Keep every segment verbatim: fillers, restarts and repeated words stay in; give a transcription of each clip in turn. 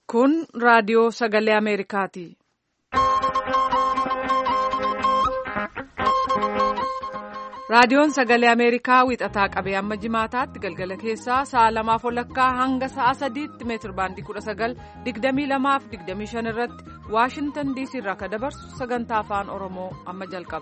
Kun raadiyoo sagalee Ameerikaati. Raadiyoon sagalee Ameerikaa wixataa qabee amma jimaataatti galgala keessaa sa'a lamaaf walakkaa hanga sa'a sadiitti meetir baandii kudha sagal digdamii lamaaf digdamii shan irratti Waashintan diisii irraa kan dabarsu sagantaa afaan Oromoo amma jalqaba.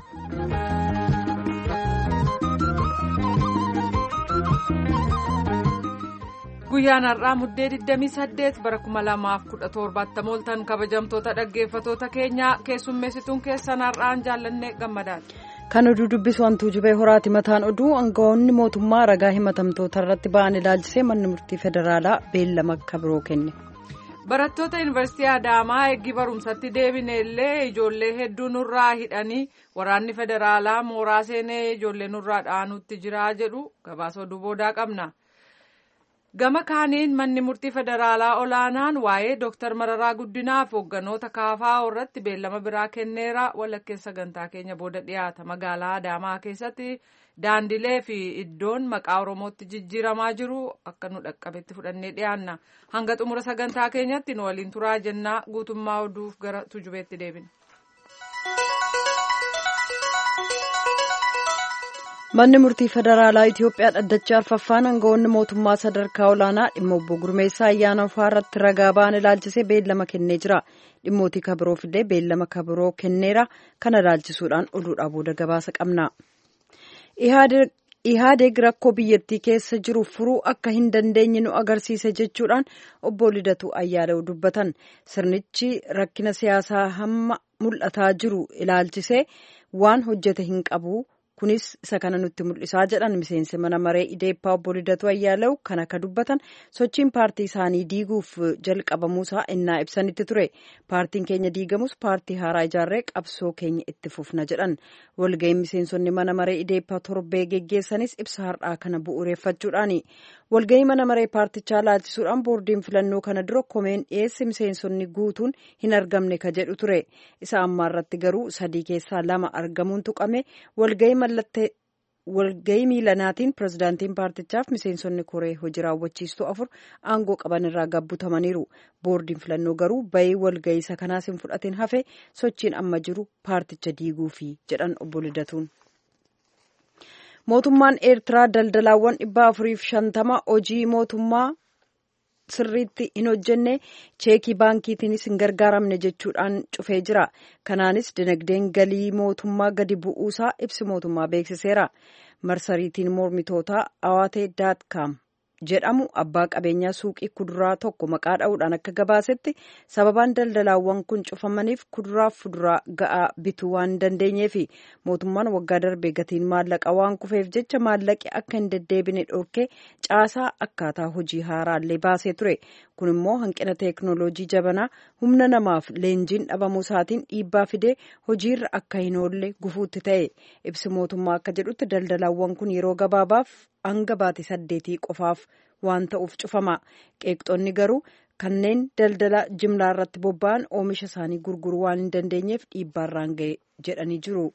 Guyyaan har'aa muddee digdamii saddeet bara kuma lamaaf kudha torbaatti mooltan kabajamtoota dhaggeeffatoota keenyaa keessummeessituun keessan har'aan jaallannee gammadaati. Kan oduu dubbisu hantuu jubee horaati. Mataan oduu aangawoonni mootummaa ragaa himatamtoota irratti ba'an ilaalchisee manni murtii federaalaa beellama akka biroo kenne. Barattoota yuunivarsiitii Adaamaa eeggii barumsatti deebine illee ijoollee hedduu nurraa hidhanii waraanni federaalaa mooraa seenee ijoollee nurraa dhaanutti jira jedhu gabaasa oduu boodaa qabna. Gama kaaniin manni murtii federaalaa olaanaan waa'ee Dooktar Mararaa Guddinaaf hoogganoota kaafaa irratti beellama biraa kenneera. Walakkeessa sagantaa keenya booda dhiyaata. Magaalaa Adaamaa keessatti daandilee fi iddoon maqaa Oromootti jijjiiramaa jiru akka nu dhaqqabetti fudhannee dhiyaanna. Hanga xumura sagantaa keenyatti nu waliin turaa jennaa guutummaa oduuf gara tujubeetti deebina. Manni murtii federaalaa Itiyoophiyaa dhaddachaa arfaffaan aangawoonni mootummaa sadarkaa olaanaa dhimma obbo Gurmeessaa Ayyaanaa irratti ragaa ba'an ilaalchisee beellama kennee jira. Dhimmootii kabiroof illee beellama kabiroo kenneera. Kana ilaalchisuudhaan oduudhaa booda gabaasa qabna. Ihaadeeg rakkoo biyyattii keessa jiru furuu akka hin dandeenye nu agarsiise jechuudhaan obbo Lidatu Ayyaalew dubbatan. Sirnichi rakkina siyaasaa hamma mul'ataa jiru ilaalchisee waan hojjete hin qabu. Kunis isa kana nutti mul'isaa jedhan miseensi mana maree Ideeppaa obbo Lidatu Ayyaalew kan akka dubbatan sochiin paartii isaanii diiguuf jalqabamuusaa innaa ibsanitti ture. Paartiin keenya diigamus paartii haaraa ijaarree qabsoo keenya itti fufna jedhan. Walga'iin miseensonni mana maree Ideeppaa torbee geggeessanis ibsa har'aa kana bu'uureffachuudhaani. Walga'ii mana maree paartichaa laalchisuudhaan boordiin filannoo kana dura komeen dhiyeessi miseensonni guutuun hin argamne ka jedhu ture. Isa ammaa irratti garuu sadii keessaa lama argamuun tuqame. Walga'ii miilanaatiin pirezidaantiin paartichaaf miseensonni koree hojii raawwachiistuu afur aangoo qaban irraa gabbutamaniiru. Boordiin filannoo garuu bayii walga'ii isa kanaas hin fudhatin hafe sochiin amma jiru paarticha diiguufi jedhan obbo Lidatuun. Mootummaan Eertiraa daldalaawwan dhibba afuriif shantama hojii mootummaa sirriitti hin hojjenne cheekii baankiitiinis hin gargaaramne jechuudhaan cufee jira. Kanaanis dinagdeen galii mootummaa gadi bu'uusaa ibsi mootummaa beeksiseera. Marsariitiin mormitootaa Awaatee daatkaam jedhamu abbaa qabeenyaa suuqii kuduraa tokko maqaa dha'uudhaan akka gabaasetti sababaan daldalaawwan kun cufamaniif kuduraaf fuduraa ga'aa bituu waan hin dandeenyeefi mootummaan waggaa darbee gatiin maallaqa waan kufeef jecha maallaqi akka hin deddeebine dhorkee caasaa akkaataa hojii haaraallee baasee ture. Kun immoo hanqina teeknooloojii jabanaa humna namaaf leenjiin dhabamuu isaatiin dhiibbaa fidee hojiirra akka hin oolle gufuutti ta'e. Ibsi mootummaa akka jedhutti daldalaawwan kun yeroo gabaabaaf hanga baatii saddeetii qofaaf waan ta'uuf cufama. Qeeqxoonni garuu kanneen daldala jimlaa irratti bobba'an oomisha isaanii gurguruu waan hin dandeenyeef dhiibbaarraan ga'e jedhanii jiru.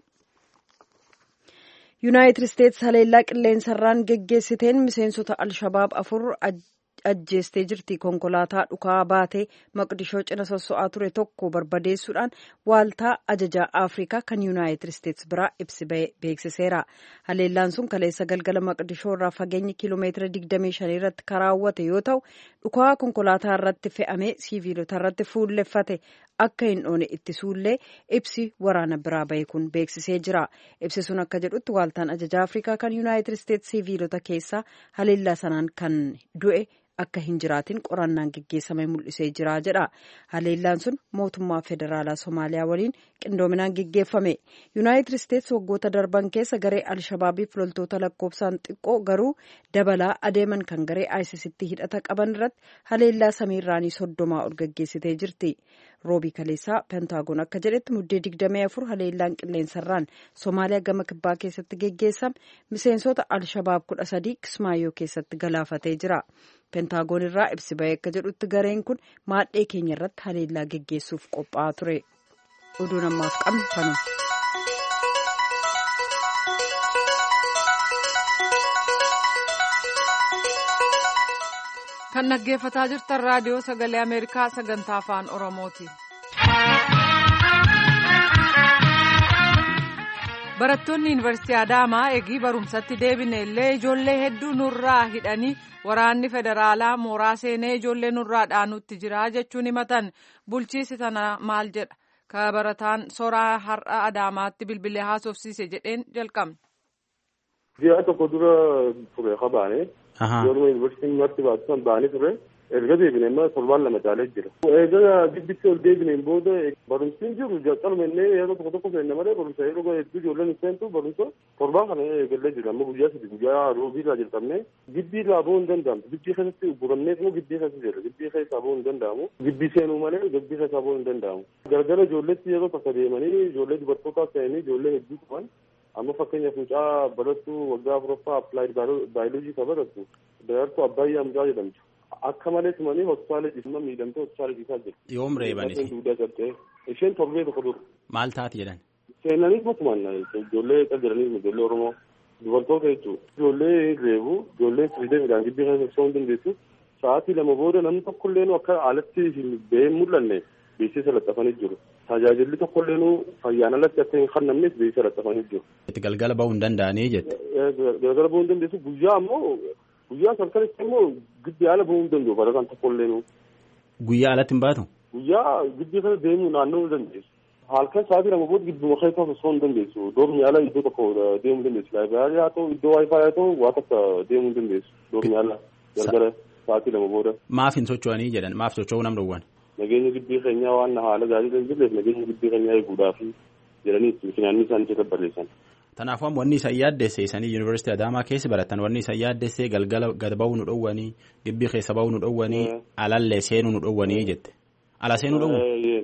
Yuunaayitid Isteetsi haleellaa qilleensarraan geggeessiteen miseensota Alshabaab afur ajjeestee jirti. Konkolaataa dhukaa baatee Maqdishoo cina sosso'aa ture tokko barbadeessuudhaan waaltaa ajajaa Afrikaa kan Yuunaayitid Isteetsi biraa ibsi beeksiseera. Haleellaan sun kaleessa galgala Maqdishoo irraa fageenyi kiiloomeetira digdamii shan irratti karaawwate yoo ta'u dhukaa konkolaataa irratti fe'amee siiviilota irratti fuulleffate akka hin dhoone ittisuullee ibsi waraana biraa bahe kun beeksisee jira. Ibsi sun akka jedhutti waaltaan ajajaa Afrikaa kan Yuunaayitid Isteetsi siiviilota keessaa haleellaa sanaan kan du'e akka hin jiraatin qorannaan geggeessame mul'isee jira jedha. Haleellaan sun mootummaa federaalaa Somaaliyaa waliin qindoominaan geggeeffame. Yuunaayitid Isteetsi waggoota darban keessa garee Alshabaabiif loltoota lakkoofsaan xiqqoo garuu dabalaa adeeman kan garee aayisisitti hidhata qaban irratti haleellaa samiirraanii soddomaa ol geggeessitee jirti. Roobii kaleessaa Pentaagoon akka jedhetti muddee digdamii afur haleellaan qilleensarraan Somaaliyaa gama kibbaa keessatti geggeessame miseensota Alshabaab kudha sadii Kismaayoo keessatti galaafatee jira. Pentaagoon irraa ibsi bahee akka jedhutti gareen kun maadhee keenya irratti haleellaa geggeessuuf qophaa'aa ture. Oduun ammaaf qabnu kanuma. Kan kan dhaggeeffataa jirtan raadiyoo sagalee Ameerikaa sagantaa afaan Oromooti. Barattoonni Yuunivarsiitii Adaamaa eegii barumsatti deebine illee ijoollee hedduu nurraa hidhanii waraanni federaalaa mooraa seenee ijoollee nurraa dhaanutti jira jechuun himatan. Bulchiisi tana maal jedha? Ka barataan soraa har'a Adaamaatti bilbilee haasofsiise jedheen jalqabne. Ji'a tokko dura ture qabaane. Yeroo yuunivarsiitiin marti baasisan baanii ture. Erga deebine immoo torbaan lama caalee jira. Egaa gidditti ol deebineen booda barumsiin jiru jalqabuma illee yeroo tokko tokko seenne malee barumsa yeroo hedduu ijoolleen seentu barumsa torbaan kana eegallee jira. Amma guyyaa sadi guyyaa roobiirraa jalqabnee gidbii irraa bahuu hin danda'amu. Gidbii keessatti buramnee immoo gidbii keessa jira. Gidbii keessaa bahuu hin danda'amu. Gidbii seenuu malee gidbii keessaa bahuu hin danda'amu. Gargara ijoolleetti yeroo takka deemanii ijoollee dubartootaa seenanii ijoollee hedduu turan. Amma fakkeenyaaf mucaa barattu waggaa afuraffaa appilaayid baayoloojii ka barattu darartuu Abbaayyaa Amjaa jedhamtu. Akka malee tumanii hospitaala dhiisuma miidhamtee hospitaala dhiisaa jirti. Yoom reebanii? Isheen torbee tokko dur. Maal taati jedhan? Seenaniif matumaan ijoollee qaldiraniif ijoollee Oromoo dubartoota jechuudha. Ijoollee reebu ijoollee firiidamiidhaan gidbii keessa ibsuu hin dandeessu. Sa'aatii lama booda namni tokkollee akka alatti hin ba'een mul'anne beeksisa laxxafanii jiru. Tajaajilli tokkollee fayyaan alatti akka hin kannamneef beeksisa laxxafanii jiru. Itti galgala bahuu hin danda'anii jette. Galgala bahuu hin dandeessu guyyaa ammoo guyyaa salkanitti immoo gidbii ala bahuu hin danda'u barataan tokkollee. Guyyaa alatti hin baatu? Guyyaa gidbii kana deemuu naannoo hin dandeessu. Halkan sa'aatii lama booda gidbii keessa osoo hin dandeessu. Doormi ala iddoo tokko deemuu hin dandeessu. Laayibraarii haa ta'u iddoo waayifaa haa ta'u waa takka deemuu hin dandeessu. Doormi ala galgala sa'aatii lama booda. Maaf hin socho'anii jedhan maaf socho'uu nam dhowwan? Nageenya gidbii keenyaa waan haala gaarii kan jirreef nageenya gidbii keenyaa eeguudhaaf jedhanii finyaanni isaan irratti barreessan. Kanaafuu wanni isaan yaaddesse isanii yuunivarsiitii Adaamaa keessa baratan wanni isaan yaaddesse galgala gad bahuu nu dhowwanii gibbii keessa bahuu nu dhowwanii alallee seenuu nu dhowwanii jette. Ala seenuu dhowwu?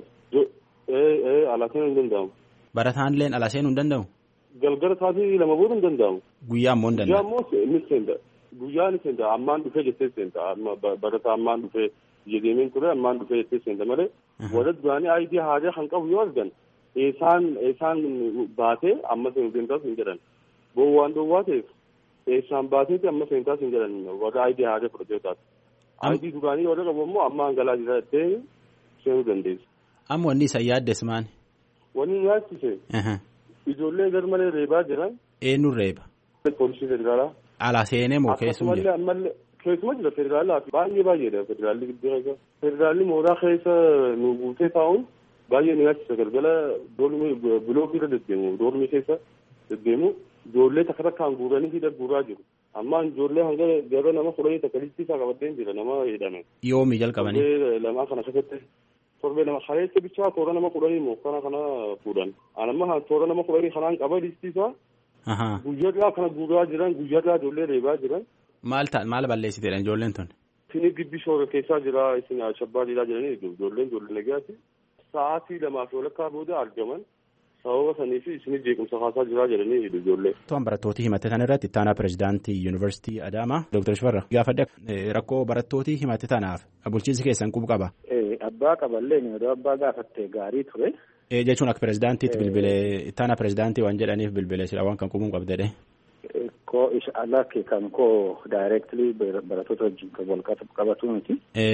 Ala seenuu hin danda'amu. Barataanilleen ala seenuu hin danda'u? Galgala sa'aatii lama booda hin danda'amu. Guyyaa ammoo hin danda'amu? Guyyaa ammoo ni seenta. Guyyaa ni seenta ammaan dhufee jettee seenta barataa ammaan dhufee jedhameen ture ammaan dhufee jettee seenta malee warra duraanii aayidii haajaa kan qabu yoo argan eesaan eesaan baatee amma seentaas hin jedhan boo waan dhoowwaa ta'eef eesaan baateeti amma seentaas hin jedhan warra aayidii haajaa fudhatee taate aayidii duraanii warra qabu ammoo amma hangalaa jira jettee seenuu dandeessu. Amma wanni isa yaaddes maani? Wanni yaaddise ijoollee garmalee reebaa jiran. Eenyuun reeba? Poolisii federaalaa. Ala seenee moo keessuma jira? Keessuma jira federaalaa baay'ee baay'eedha federaalli giddu keessa. Federaalli mooraa keessa nu guutee taa'uun baay'ee ni yaachisa galgala doormi bilookii irra deddeemu doormi keessa deddeemu ijoollee takka takkaan guuranii hidha guuraa jiru. Ammaan ijoollee hanga gara nama kudhanii takka liistii isaa qabateen jira nama hidhame. Yoomi jalqabanii? Torbee lamaa kana keessatti torbee lama kaleessa bichaa toora nama kudhanii moo kana kana fuudhan. Anamma toora nama kudhanii kanaan qaba liistii isaa. Guyyaa kana guuraa jiran guyyaa ijoollee reebaa jiran. Maal ta'a maal balleessiteedha ijoolleen tun? Isin gibbii shoora keessaa jira isin shabbaa dhiiraa jiranii ijoolleen ijoollee nagaati. Sa'aatii lamaa fi walakkaa booda argaman sababa sanii fi isin jeequmsa haasaa jiraa jedhanii ijoollee. To'an barattootii himate tan irratti ittaanaa pirezidaantii yuunivarsiitii Adaamaa Dooktar Shifarra gaafadha rakkoo barattootii himate tanaaf bulchiinsi keessan quba qaba. Abbaa qaballee yeroo abbaa gaafatte gaarii ture. Jechuun akka pirezidaantiitti bilbilee ittaanaa pirezidaantii waan jedhaniif bilbilee sila waan kan qubuu qabdedhe. Koo isa alaa kan koo daayireektilii barattoota wajjin kan wal qabatu miti.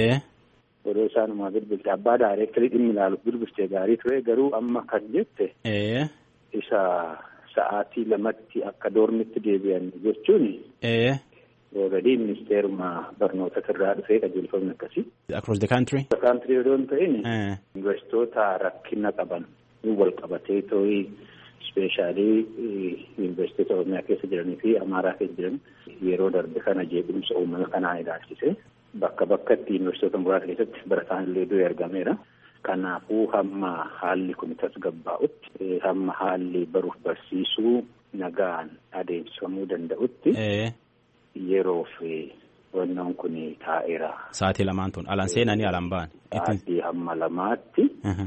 Yeroo isaanumaa bilbilte abbaa daayireektilii dhimmi ilaalu bilbiltee gaarii ture garuu amma kan jette. Isa sa'aatii lamatti akka doormitti deebi'an jechuun. Already ministeeruma barnoota irraa dhufee qajeelfamni akkasii. Across the country. The country yoo ta'in yuunivarsiitota rakkina qaban wal qabatee too'ii. Ispeeshaalii yuunivarsiitota Oromiyaa keessa jiranii fi Amaaraa keessa jiran yeroo darbe kana jeequmsa uumama kanaa ilaalchise bakka bakkatti yuunivarsiitota muraasa keessatti barataan illee du'e argameera. Kanaafuu hamma haalli kun tasgabbaa'utti hamma haalli baruuf barsiisuu nagaan adeemsifamuu danda'utti yeroo fi wannoon kun taa'eera. Sa'aatii lamaan tun alaan seenanii alaan ba'an. Sa'aatii hamma lamaatti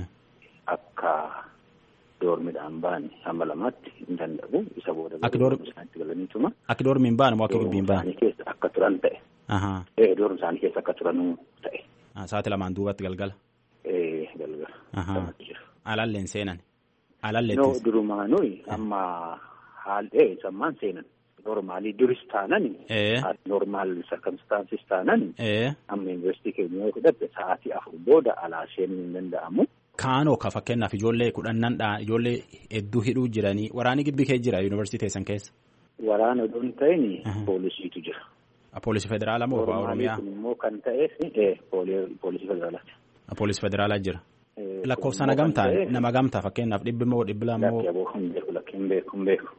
akka. Doormiidhaan ba'an hamma lamaatti hin danda'u isa booda isaanitti galaniituma. Akka doormiin ba'an moo akka gibbiin ba'an? Keessa akka turan ta'e. Ee doormi isaanii keessa akka turanuu ta'e. Sa'aatii lamaan duubatti galgala. Ee galgala. Alalleen seenan. Alallee. No durumaanuu amma haalli sammaan seenan. normaalii duris taanan normaal circumstances taanan amma yuunivarsiitii keenya yoo fudhatte sa'aatii afur booda alaa seenuu hin danda'amu. Kaanoo ka fakkeenyaaf ijoollee kudhannan dha ijoollee hedduu hidhuu jiranii waraanni gibbii kee jira yuunivarsiitii teessan keessa. Waraana odoon ta'in poolisiitu jira. Poolisii federaalaa moo Oromiyaa? Immoo kan ta'eef poolisii federaalaati. Poolisii federaalaa jira. Lakkoofsaan hagamtaa nama hagamtaa fakkeenyaaf dhibbi moo dhibbi lama moo. Hin beeku hin beeku hin beeku.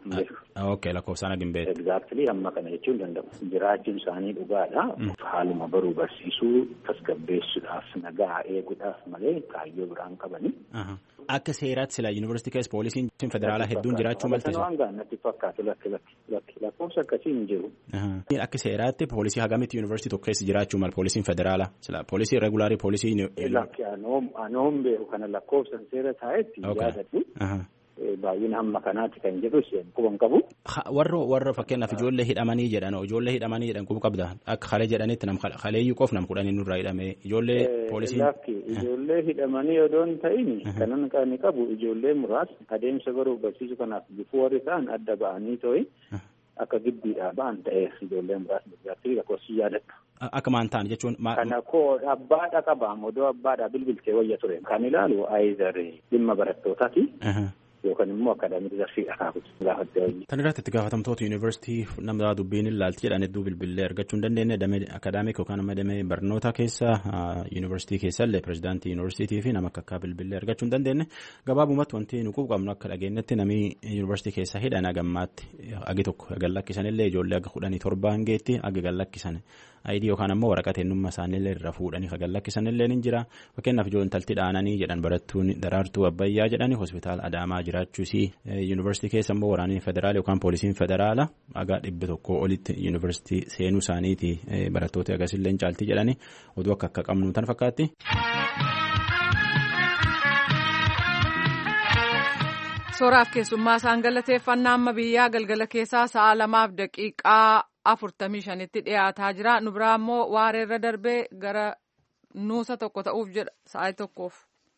Ok lakkoofsaan hagin beeku. Exactly amma kana jechuun danda'u. Jiraachuun isaanii dhugaadha. Haaluma baruu barsiisuu tasgabbeessuudhaaf nagaa eeguudhaaf malee kaayyoo biraan qabani. Akka seeraatti sila yuunivarsiitii keessa poolisiin federaalaa hedduun jiraachuu malta jiru. Waan gaannatti fakkaatu lakki lakki lakki lakkoofsa akkasii hin jiru. Akka seeraatti poolisii hagamitti yuunivarsiitii tokko keessa jiraachuu mal poolisiin federaalaa sila poolisii regulaarii poolisii. Lakki anoom anoom beeku kana lakkoofsan seera taa'etti yaadadhu. Baay'ina hamma kanaatti kan jedhu quban qabu. Warra warra fakkeenyaaf ijoollee hidhamanii jedhan ijoollee hidhamanii jedhan quba qabda akka halee jedhanitti nam haleeyyuu qof nam kudhanii nurraa hidhame ijoollee poolisiin. Lakki ijoollee hidhamanii odoon ta'in kanan kan qabu ijoollee muraasni adeemsa baruu barsiisuu kanaaf bifuu warri ta'an adda ba'anii too'i akka gibbiidhaa ba'an ta'eef ijoollee muraasni biratti lakkoofsi yaadatu. Akka maan ta'an jechuun. Kana koo abbaadha qaba modoo abbaadha bilbiltee wayya ture kan ilaalu aayizar dhimma barattootaati. Yookaan immoo akaadaamii darsiidha kaafutu gaafattee hojii. Tan irratti itti gaafatamtoota yuunivarsiitii nama dubbiin ilaalti jedhan hedduu bilbilee argachuu hin dandeenye damee akaadaamik yookaan amma damee barnoota keessa yuunivarsiitii keessallee pirezidaantii yuunivarsiitii fi nama akka akka bilbilee argachuu hin dandeenye gabaabumatti wanti nu qabnu akka dhageenyetti namni yuunivarsiitii keessa hidhan hagammaatti agi tokko gallakkisanillee ijoollee aga kudhanii torba hangeetti aga gallakkisan. Ayidii yookaan ammoo waraqaa eenyummaa isaaniillee irra fuudhanii gallakkisanillee ni jira. Fakkeenyaaf ijoolleen intalti dhaananii jedhan barattuun daraartuu abbayyaa jedhanii hospitaala Adaamaa jiraachuusii yuunivarsiitii keessa immoo waraanni federaala yookaan poolisiin federaala haga dhibbi tokko olitti yuunivarsiitii seenuu isaaniiti barattoota agasillee caaltii jedhanii oduu akka akka qabnu tan fakkaatti. Sooraaf keessummaa isaan galateeffannaa amma biyyaa galgala keessaa sa'a lamaaf daqiiqaa afurtamii shanitti dhiyaataa jira. Nu biraa immoo waareerra darbee gara nuusa tokko ta'uuf jedha sa'a tokkoof.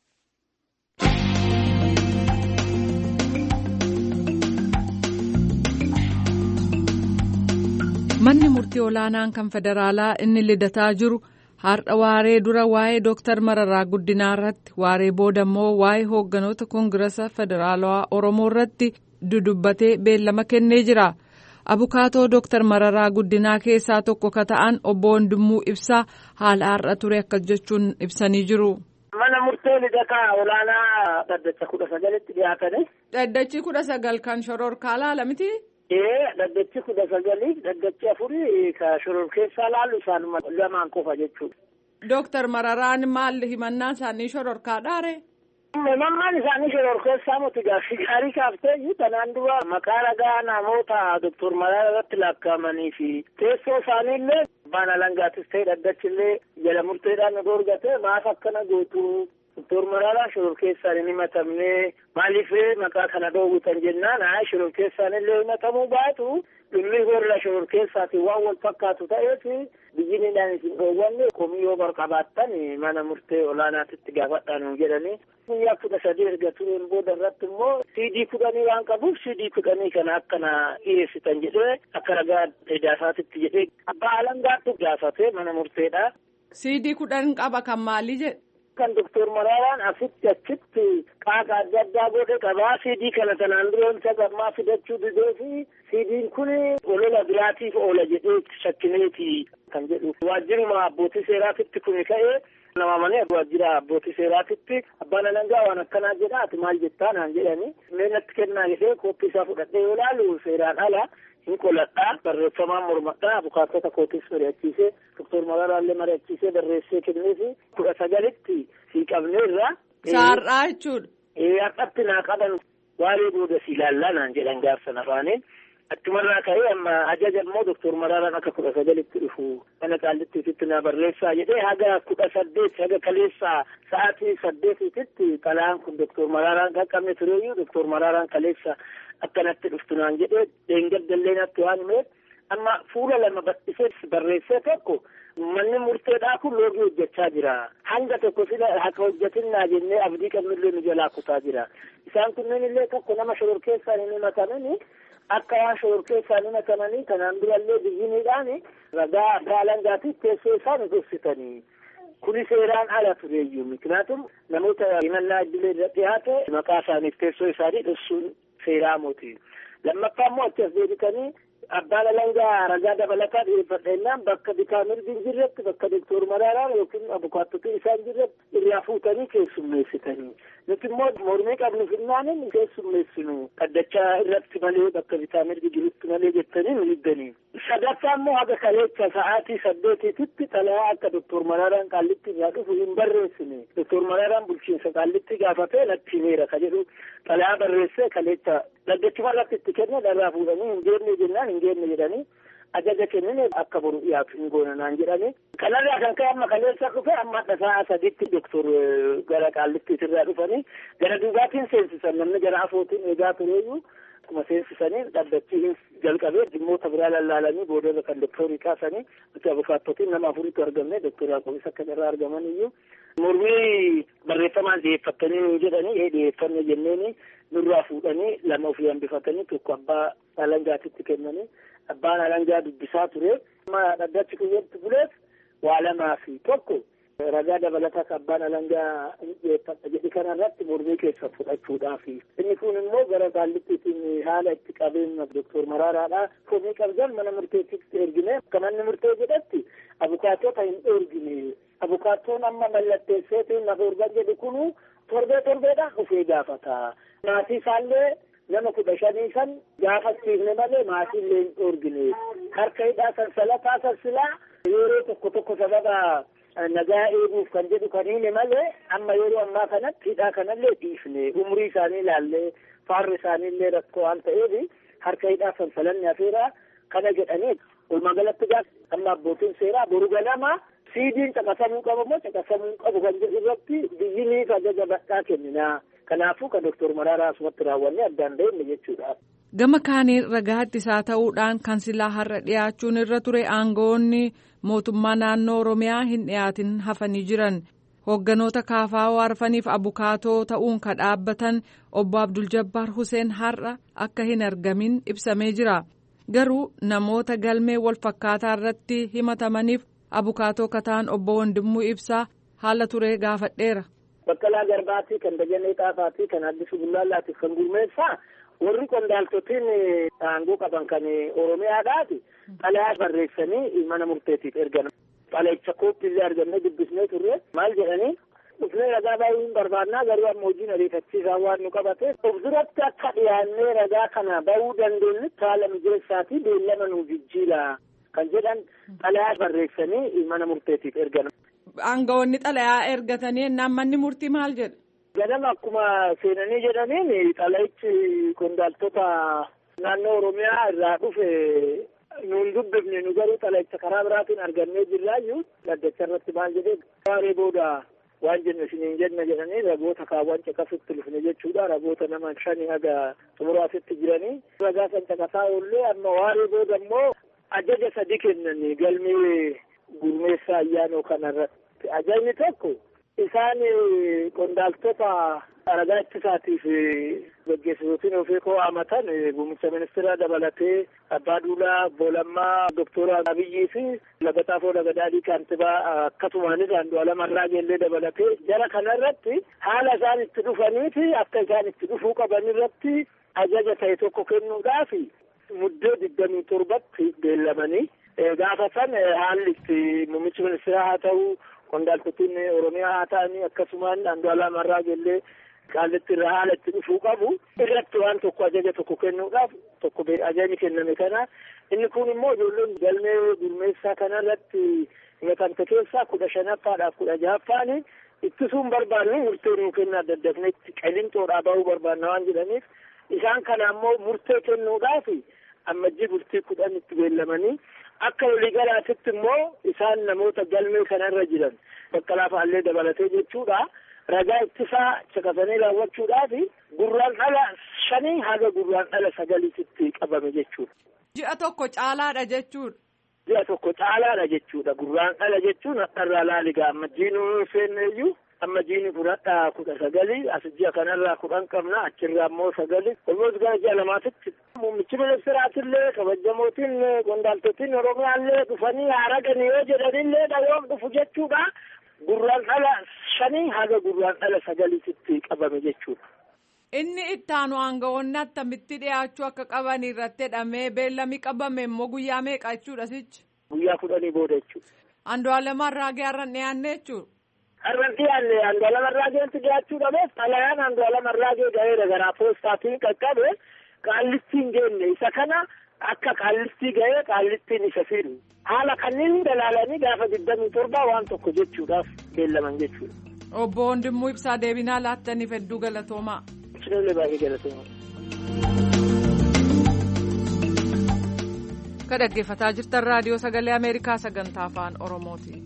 Manni murtii olaanaan kan federaalaa inni lidataa jiru har'a waaree dura waa'ee Dooktar Mararaa Guddinaa irratti waaree booda immoo waa'ee hoogganoota koongirasa federaalawaa Oromoo irratti dudubbatee beellama kennee jira. Abukaatoo Dooktar Mararaa Guddinaa keessaa tokko ka ta'an obbo Wandimuu Ibsaa haala har'a ture akkas jechuun ibsanii jiru. Mana murtee lidataa olaanaa dhaddacha kudha sagalitti dhiyaatanii. Dhaddachi kudha sagal kan shororkaa laala miti? Ee dhaddachi kudha sagalii dhaddachi afurii ka shororkeessaa laalu isaanuma lamaan qofa jechuudha. Dooktar Mararaan maal himannaan isaanii shororkaa dhaare? Himannaan isaanii shororkeessaa miti gaaffii gaarii kaaftee kanaan dura maqaa ragaa namoota Dooktar Mararaa irratti lakkaa'amanii fi teessoo isaaniillee abbaan alangaatis ta'e dhaddachillee jala murteedhaan nu dorgate maaf akkana gootu Dooktar Mararaa shororkeessaan hin himatamne maaliif maqaa kana dhoowwitan jennaan haa shororkeessaan illee himatamuu baatu dhimmi gorla shororkeessaatiin waan wal fakkaatu ta'eef biyyiniidhaan isin dhoowwanne komii yoo barqabaattan mana murtee olaanaatitti gaafadhaan jedhanii guyyaa kudha sadii erga tureen booda irratti immoo siidii kudhanii waan qabuuf siidii kudhanii kana akkana dhiyeessitan jedhee akka ragaa idaasaatitti jedhee abbaa alangaatti gaafate mana murteedha. Siidii kudhan qaba kan maalii jedhe? Kan Dooktar Mararaan asitti achitti qaaqa adda addaa godhe qabaa siidii kana kanaan duroomsa gammaa fidachuu didee fi siidiin kun olola biraatiif oola jedhee shakkineeti kan jedhu waajjiruma abbootii seeraatitti kuni ka'ee nama malee waajjira abbootii seeraatitti abbaan alangaa waan akkanaa jedha ati maal jettaa naan jedhani meenatti kennaa jedhee kooppii isaa fudhadhee yoo laalu seeraan ala hin qoladhaa barreeffamaan mormadhaa abukaatota kootiis mari'achiisee Dooktar Mararaallee mari'achiisee barreessee kenneefi kudha sagalitti sii qabneerra. Saarraa jechuudha. Ee har'atti naa qaban waaree booda sii laallaa naan jedhan gaafsan afaaniin achumarraa ka'ee amma ajaja immoo Dooktar Mararaan akka kudha sagalitti dhufu mana qaallittiitti naa barreessaa jedhee haga kudha saddeet haga kaleessaa sa'aatii saddeetitti xalaan kun Dooktar Mararaan qaqqabne tureeyyuu Dooktar Mararaan kaleessa akkanatti dhuftu naan jedhee deengaddallee natti waan himeef amma fuula lama bal'isee barreessee tokko manni murteedhaa kun loogii hojjechaa jira hanga tokko sila haka hojjetinnaa jennee abdii qabnillee nu jalaa kutaa jira isaan kunneen illee tokko nama shororkeessaan hin himatamini akka waan shororkeessaan himatamanii kanaan durallee biyyiniidhaan ragaa abbaa alangaatiif teessoo isaan gorsitanii. Kuni seeraan ala tureeyyuu miknaatum namoota himannaa idilee irra dhiyaate maqaa isaaniif teessoo isaanii dhoksuun seeraa miti. Lammaffaa immoo achi as deebitanii abbaan alangaa ragaa dabalataa dhiyeeffadhennaan bakka bitaa mirgi hin jirretti bakka doktor Maraaraan yookiin abukaattotii isaan jirretti irraa fuutanii keessummeessitanii. Nuti immoo mormii qabnu finnaanin keessummeessinu dhaddachaa irratti malee bakka bitaa mirgi jirutti malee jettanii nu hiddanii. Sadaffaa immoo haga kaleecha sa'aatii saddeetiititti xalayaa akka doktor Maraaraan Qaallitti irraa dhufu hin barreessine. doktor Maraaraan bulchiinsa Qaallitti gaafatee natti himeera ka jedhu xalayaa barreessee kaleecha dhaddachuma irratti itti kenne dharraa fuudhanii hin geenne jennaan hin geenne jedhanii ajaja kennine akka boru dhiyaatu hin goonanaan jedhani. Kanarraa kan ka'e amma kaleessa dhufe amma sa'a sadiitti doktor gara Qaallittiit irraa dhufanii gara duubaatiin seensisan namni gara afootiin eegaa tureeyyuu akkuma seensisanii dhaddachi jalqabee dhimmoota biraa lallaalanii boodarra kan doktorii kaasanii nuti abukaattotiin nama afuritti argamne doktor Yaaqobis akka irraa argaman iyyuu mormii barreeffamaan dhiyeeffattanii jedhanii ee dhiyeeffanne jenneeni nurraa fuudhanii lama ofii hambifatanii tokko abbaa alangaatitti kennanii abbaan alangaa dubbisaa ture. Amma dhaddachi kuyyatti buleef waa lamaa fi tokko ragaa dabalataa abbaan alangaa dhiyeeffata jedhi kanarratti mormii keessa fudhachuudhaaf. Inni kun immoo gara Qaallittiitiin haala itti qabeenya doktor Maraaraadhaa komii qabdan mana murteetitti ergine akka manni murtee jedhatti abukaatota hin ergine. Abukaattoon amma mallatteesseetiin lafa urgan jedhu kunu torbee torbeedhaan dhufee gaafata. Maatii isaallee nama kudha shanii san gaafachiifne malee maatii illee hin dhoorgine. Harka hidhaa sansalataa sansilaa yeroo tokko tokko sababa nagaa eeguuf kan jedhu kan hime malee amma yeroo ammaa kanatti hidhaa kanallee dhiifne umurii isaanii ilaallee faarri isaanii illee rakkoo waan ta'eef harka hidhaa sansalanni hafeera kana jedhanii walumaa galatti gaaf amma abbootiin seeraa boru ganama siidiin caqasamuu qabu moo caqasamuu qabu kan jedhu irratti biyyiniif ajaja badhaa kennina. Kanaafuu kan doktor Maraaraa asumatti raawwanne addaan deemne jechuudha. Gama kaaniin ragaa ittisaa ta'uudhaan kan silaa har'a dhiyaachuun irra ture aangawoonni mootummaa naannoo Oromiyaa hin dhiyaatin hafanii jiran. Hoogganoota kaafaa waarfaniif abukaatoo ta'uun ka dhaabbatan obbo Abdul Jabbaar Huseen har'a akka hin argamin ibsamee jira. Garuu namoota galmee wal fakkaataa irratti himatamaniif abukaatoo kataan obbo Wandimmuu Ibsaa haala turee gaafadheera. Baqqalaa Garbaatii kan Dajanee Xaafaatii kan Addisuu Bullaallaatiif kan Gurmeessaa warri qondaaltotiin aangoo qaban kan Oromiyaadhaati xalayaa barreessanii mana murteetiif ergan. Xalayicha kooppiillee argannee dubbisnee turre maal jedhanii dhufnee ragaa baay'ee hin barbaannaa garuu amma hojiin ariifachiisaa waan nu qabate of duratti akka dhiyaannee ragaa kana bahuu dandeenyutti haala mijeessaatii beellama nu jijjiira kan jedhan xalayaa barreessanii mana murteetiif ergan. Aangawoonni xalayaa ergatanii ennaan manni murtii maal jedha? Ganama akkuma seenanii jedhaniin xalayichi qondaaltota naannoo Oromiyaa irraa dhufe nuun dubbifne nu garuu xalayicha karaa biraatiin argannee jirraayyuu dhaddacha irratti maal jedhee waaree booda waan jennu isiniin jenna jedhanii ragoota kaawwan caqasutti dhufne jechuudha. Ragoota nama shanii haga xumuraasitti jiranii ragaa san caqasaa oollee amma waaree booda immoo ajaja sadi kennanii galmee Gurmeessaa ayyaanoo kanarratti. Ajajni tokko isaan qondaaltota ragaa ittisaatiif gaggeessitootiin ofii koo amatan muummicha ministeeraa dabalatee abbaa duulaa Boolammaa Doktora Abiyyii fi Lagataafoo Lagadaadhii Kaantibaa akkasumaanis Andu'aalam Arraageellee dabalatee jara kanarratti haala isaan itti dhufanii fi akka isaan itti dhufuu qaban irratti ajaja ta'e tokko kennuudhaaf muddee digdamii torbatti beellamanii. Gaafa san haalli itti muummichi ministeeraa haa ta'u qondaaltotiin Oromiyaa haa ta'anii akkasumaan Andu'aalam Arraageellee Qaallitti irraa haala itti dhufuu qabu irratti waan tokko ajaja tokko kennuudhaaf tokko ajajni kenname kana inni kun immoo ijoolleen galmee Gurmeessaa kanarratti himatamte keessaa kudha shanaffaadhaaf kudha jahaffaani ittisuun barbaanne murtee nuu kennaa daddafnetti qalinxoodhaa bahuu barbaanna waan jedhaniif isaan kana ammoo murtee kennuudhaaf ammajjii bultii kudhan itti beellamanii akka waliigalaatitti immoo isaan namoota galmee kanarra jiran Baqqalaa Faallee dabalatee jechuudha. Ragaa ittisaa caqasanii raawwachuudhaaf gurraan dhala shanii haga gurraan dhala sagaliitti qabame jechuudha. Ji'a tokko caalaadha jechuudha. Ji'a tokko caalaadha jechuudha. Gurraan dhala jechuun har'arraa laaligaa ammajjii nuu seenneeyyuu amma jiini fudhadhaa kudha sagalii as ji'a kanarraa kudhan qabna achirraa immoo sagalii olmoos gara ji'a lamaatitti muummichi ministiraatillee kabajamootiin qondaaltotiin oromiyaallee dhufanii haaraganii yoo jedhanillee dhayoom dhufu jechuudha gurraan dhala shanii haga gurraan dhala sagaliititti qabame jechuudha. Inni ittaanu aangawoonni attamitti dhiyaachuu akka qaban irratti hidhamee beellamii qabame immoo guyyaa meeqa jechuudha sichi? Guyyaa kudhanii booda jechuudha. Andu'aalem Arraagee har'an dhiyaanne jechuudha. Har'an dhiyaanne Andu'aalem Arraageetti dhiyaachuu dhabeef xalayaan Andu'aalem Arraagee ga'eera garaa poostaatiin qaqqabe qaallittiin geenne isa kana akka qaallittii ga'ee qaallittiin isa fidu. Haala kanneen dalaalanii gaafa digdamii torbaa waan tokko jechuudhaaf beellaman jechuudha. Obbo Wandimmoo Ibsaa deebinaa laattaniif hedduu galatoomaa. Sinoolee baay'ee galatoomaa. Ka dhaggeeffataa jirtan raadiyoo sagalee Ameerikaa sagantaa afaan Oromooti.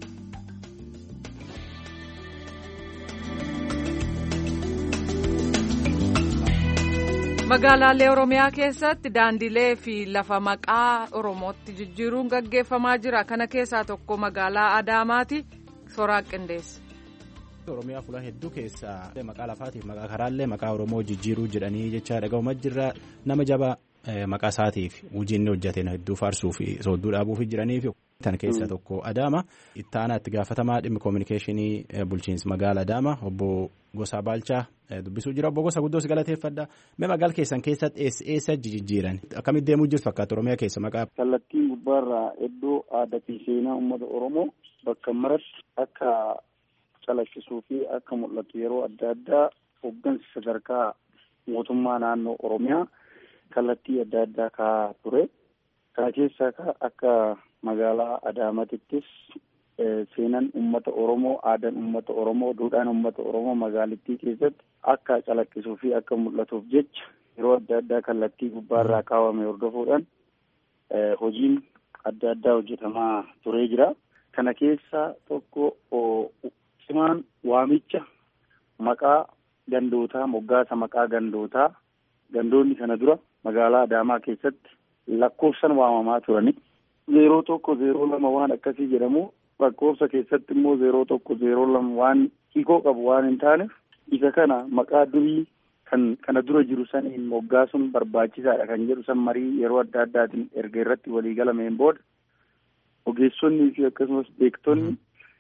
Magaalaalee Oromiyaa keessatti daandilee fi lafa maqaa Oromootti jijjiiruun gaggeeffamaa jira. Kana keessaa tokko magaalaa Adaamaati. Soraa Qindeessa. Oromiyaa fuula hedduu keessaa maqaa lafaatiif maqaa karaallee maqaa Oromoo jijjiiruu jedhanii jecha dhaga'umaa jirra. Nama jabaa maqaa isaatiif hojii inni hojjeteen hedduu faarsuu fi soodduu dhaabuuf jiraniif tan keessaa tokko Adaama. Itti aanaa itti gaafatamaa dhimmi koominikeeshinii bulchiinsa magaalaa Adaama obbo Gosaa Baalchaa dubbisuu jira. Obbo Gosaa guddoo si galateeffadha. Mee magaala keessan keessatti eessa jijjiiran? Akkamitti deemuu jirtu fakkaata Oromiyaa keessa maqaa? Kallattii gubbaarraa iddoo aadaa fi seenaa uummata Oromoo bakka maratti akka calaqqisuu fi akka mul'atu yeroo adda addaa hooggansa sadarkaa mootummaa naannoo Oromiyaa kallattii adda addaa kaa'aa ture. Kana keessaa akka magaalaa Adaamatittis seenaan uummata Oromoo, aadaan uummata Oromoo, duudhaan uummata Oromoo magaalittii keessatti akka calaqqisuu fi akka mul'atuuf jecha yeroo adda addaa kallattii gubbaarraa kaawwame hordofuudhaan hojiin adda addaa hojjetamaa turee jira. Kana keessaa tokko cimaan waamicha maqaa gandootaa, moggaasa maqaa gandootaa gandoonni kana dura magaalaa Adaamaa keessatti lakkoofsan waamamaa turani. Zeeroo tokko zeeroo lama waan akkasii jedhamu lakkoofsa keessatti immoo zeeroo tokko zeeroo lama waan hiikoo qabu waan hin taaneef isa kana maqaa durii kan kana dura jiru saniin moggaasuun barbaachisaadha kan jedhu san marii yeroo adda addaatiin erga irratti walii galameen booda ogeessonnii fi akkasumas beektonni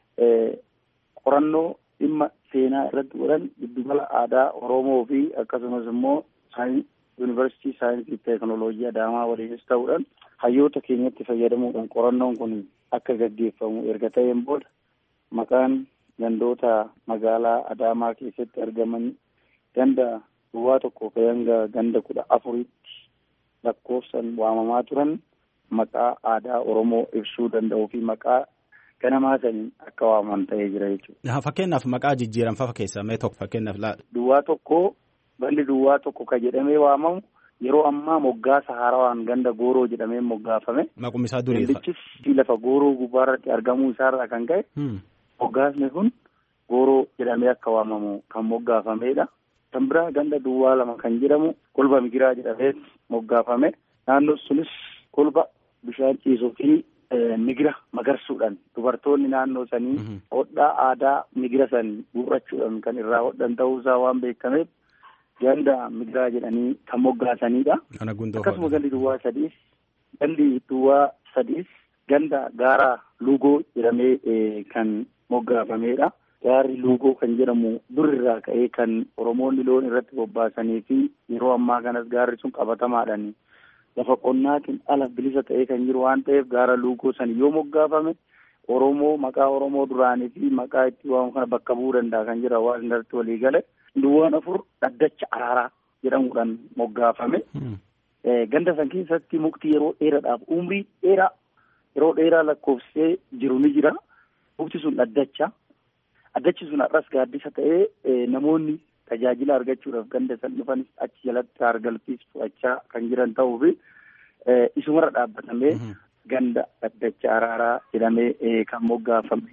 qorannoo dhimma seenaa irratti godhan giddugala aadaa Oromoo fi akkasumas immoo yuunivarsiitii saayinsii fi teekinooloojii Adaamaa waliinis ta'uudhaan hayyoota keenyatti fayyadamuudhaan qorannoon kun akka gaggeeffamu erga ta'een booda maqaan gandoota magaalaa Adaamaa keessatti argaman ganda duwwaa tokko hanga ganda kudha afuritti lakkoofsan waamamaa turan maqaa aadaa Oromoo ibsuu danda'uu fi maqaa ganamaa saniin akka waamaman ta'ee jira jechuudha. Fakkeenyaaf maqaa jijjiiran fafa keessaa mee tokko fakkeenyaaf laala. Duwwaa tokko balli duwwaa tokko ka jedhamee waamamu yeroo ammaa moggaasa haarawaan ganda gooroo jedhamee moggaafame. Maqummi isaa durii. Gandichis lafa gooroo gubbaarratti argamuu isaarraa kan ka'e moggaasni kun gooroo jedhamee akka waamamu kan moggaafameedha. Kan biraa ganda duwwaa lama kan jedhamu kolba migiraa jedhamee moggaafame. Naannoon sunis kolba bishaan ciisuu fi migira magarsuudhaan dubartoonni naannoo sanii hodhaa aadaa migira san guurrachuudhaan kan irraa hodhan ta'uusaa waan beekameef ganda migiraa jedhanii kan moggaasanidha. Akkasuma gandi duwwaa sadiis gandi duwwaa sadiis ganda gaara luugoo jedhamee kan moggaafameedha. Gaarri luugoo kan jedhamu durirraa ka'ee kan Oromoonni loon irratti bobbaasanii fi yeroo ammaa kanas gaarri sun qabatamaadhaan lafa qonnaatiin ala bilisa ta'ee kan jiru waan ta'eef gaara luugoo san yoo moggaafame Oromoo maqaa Oromoo duraanii fi maqaa itti waamu kana bakka bu'uu danda'a kan jira waan irratti walii gale. Duwwaan afur dhaddacha araaraa jedhamuudhaan moggaafame. Ganda san keessatti mukti yeroo dheeraadhaaf umrii dheeraa yeroo dheeraa lakkoofsee jiru ni jira. Mukti sun dhaddacha. Dhaddachi sun har'as gaaddisa ta'ee namoonni tajaajila argachuudhaaf ganda san dhufanis achi jalatti argalfiis fudhachaa kan jiran ta'uu fi isumarra dhaabbatamee ganda dhaddacha araaraa jedhamee kan moggaafame.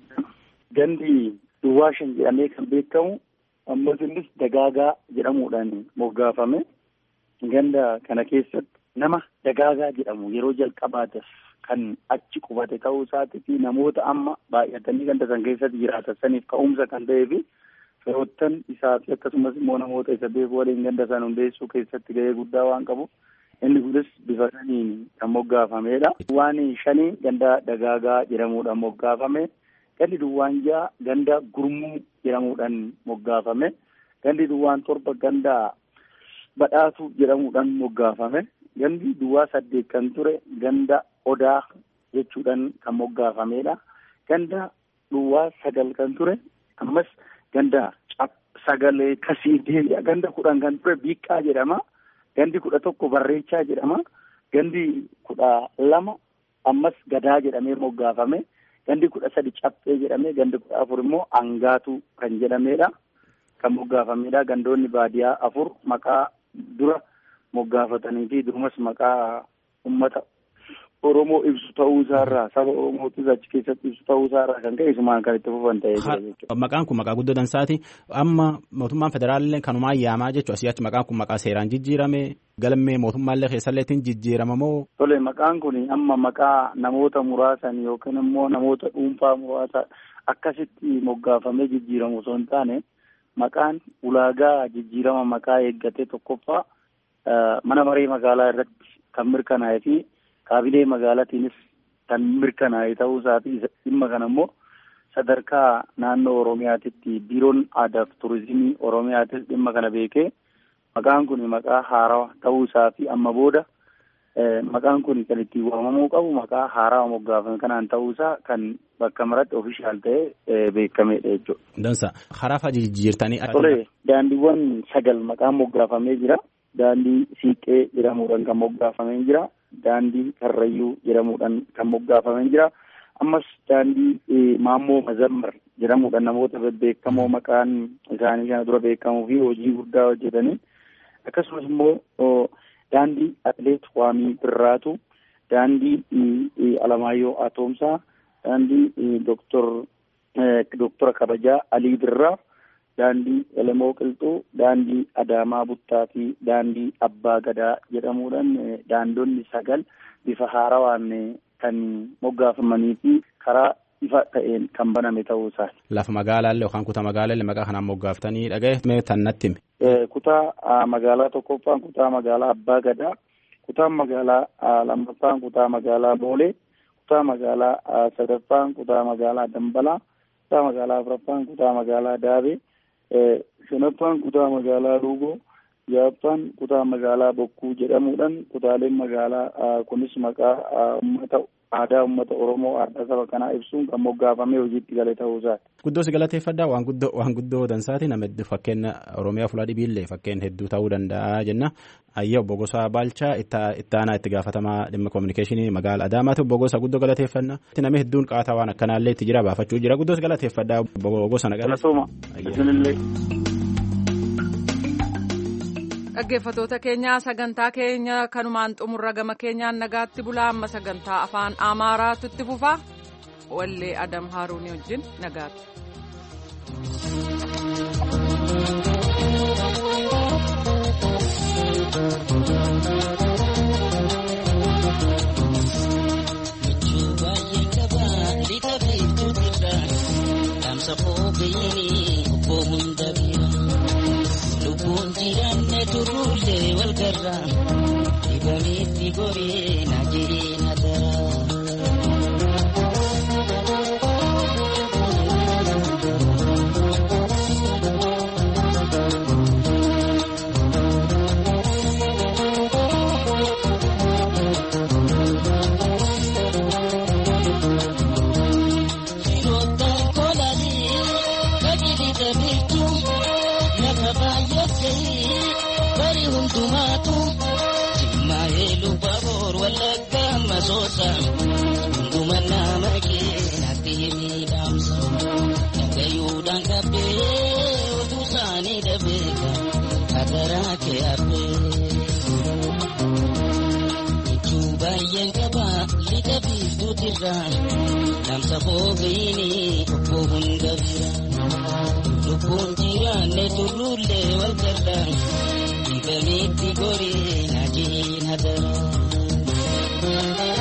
Gandi duwwaa shan jedhamee kan beekamu ammas innis dagaagaa jedhamuudhaan moggaafame. Ganda kana keessatti nama dagaagaa jedhamu yeroo jalqabaatiif kan achi qubate ta'uu isaatii fi namoota amma baay'atanii ganda san keessatti jiraatan saniif ka'umsa kan ta'ee fi firoottan isaa fi akkasumas immoo namoota isa beeku waliin ganda sana hundeessuu keessatti gahee guddaa waan qabu. Inni kunis bifa saniin kan moggaafameedha. Duwwaan shanii ganda dagaagaa jedhamuudhaan moggaafame. Gandi duwwaan ja'a ganda gurmuu jedhamuudhaan moggaafame. Gandi duwwaan torba ganda badhaatu jedhamuudhaan moggaafame. Gandi duwwaa saddeet kan ture ganda odaa jechuudhaan kan moggaafameedha. Ganda duwwaa sagal kan ture ammas ganda sagalee kasii deebi'a. Ganda kudhan kan ture biiqqaa jedhama. Gandi kudha tokko barreechaa jedhama. Gandi kudha lama ammas gadaa jedhamee moggaafame. Gandi kudha sadi cappee jedhamee gandi kudha afur immoo angaatu kan jedhameedha. Kan moggaafameedha. Gandoonni baadiyaa afur maqaa dura moggaafatanii fi durumas maqaa uummata Oromoo ibsu ta'uu isaarraa saba Oromootis achi keessatti ibsu ta'uu isaarraa kan ka'e isumaan kan itti fufan ta'ee jira jechuudha. Maqaan kun maqaa guddoo dansaati. Amma mootummaan federaallee kanumaan yaamaa jechuudha. Asii achi maqaan kun maqaa seeraan jijjiirame galmee mootummaallee keessalleetiin jijjiirama moo? Tole maqaan kun amma maqaa namoota muraasan yookiin immoo namoota dhuunfaa muraasa akkasitti moggaafamee jijjiiramu osoo hin taane maqaan ulaagaa jijjiirama maqaa eeggatee tokkoffaa mana maree magaalaa irratti kan mirkanaa'ee fi Kaabinee magaalaatiinis kan mirkanaa'e ta'uu isaatii dhimma kana immoo sadarkaa naannoo Oromiyaatitti biiroon aadaa fi turizimii Oromiyaatis dhimma kana beekee maqaan kun maqaa haarawaa ta'uu isaa fi amma booda maqaan kun kan ittiin waamamuu qabu maqaa haarawaa moggaafame kanaan ta'uu isaa kan bakka maratti ofishaal ta'ee beekameedha jechuudha. Dansa harafa jijjiirtanii. Tole daandiiwwan sagal maqaan moggaafamee jira. Daandii Siiqqee jedhamuudhaan kan moggaafamee jira. Daandii Karrayyuu jedhamuudhaan kan moggaafamee jira. Ammas daandii Maammoo Mazammar jedhamuudhaan namoota bebbeekamoo maqaan isaanii kana dura beekamuu fi hojii guddaa hojjetanii akkasumas immoo daandii Atleet Waamii Birraatu, daandii Alamaayyoo Atoomsaa, daandii Doktor Doktora Kabajaa Alii Birraa, daandii Elemoo Qilxuu, daandii Adaamaa Buttaa fi daandii Abbaa Gadaa jedhamuudhaan daandonni sagal bifa haarawaan kan moggaafamanii fi karaa ifa ta'een kan baname ta'uu isaati. Lafa magaalaallee yookaan kutaa magaalaallee maqaa kanaan moggaaftanii dhaga'e tan natti himi. Kutaa magaalaa tokkoffaan kutaa magaalaa Abbaa Gadaa, kutaa magaalaa lammaffaan kutaa magaalaa Boolee, kutaa magaalaa sadaffaan kutaa magaalaa Dambalaa, kutaa magaalaa afuraffaan kutaa magaalaa Daabee, shanaffaan kutaa magaalaa Luugoo, ja'affaan kutaa magaalaa Bokkuu jedhamuudhaan kutaaleen magaalaa kunis maqaa uummata aadaa uummata Oromoo aadaa saba kanaa ibsuun kan moggaafamee hojiitti gale ta'uu isaati. Guddoo si galateeffadhaa waan guddoo waan guddoo dansaati nama fakkeenya Oromiyaa fuula dhibiillee fakkeen hedduu ta'uu danda'a jenna. Ayyaa obbo Gosaa Baalchaa itti aanaa itti gaafatamaa dhimma kominikeeshinii magaalaa Adaamaati obbo Gosaa guddoo galateeffannaa. Namni hedduun qaataa waan akkanaallee itti jira baafachuu jira guddoo si galateeffadhaa obbo Gosaa nagala. Dhaggeeffattoota keenya sagantaa keenya kanumaan xumurra gama keenyaan nagaatti bulaa amma sagantaa afaan Amaaraatu itti fufa wallee Adam Haaruun wajjin nagaatti. Lubbuun jiraanne turullee wal garraa dibamitti goree na jiree na Namsa boobini obbo hunda bira lubbuun jiraanne turullee wal garraa dibamitti goree na jiree na dara.